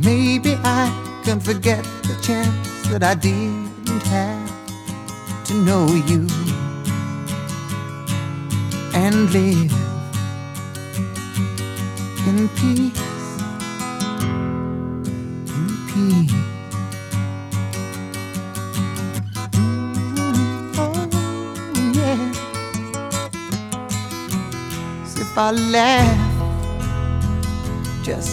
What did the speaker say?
Maybe I can forget the chance that I didn't have to know you and live in peace, in peace. Oh, yeah. If I laugh just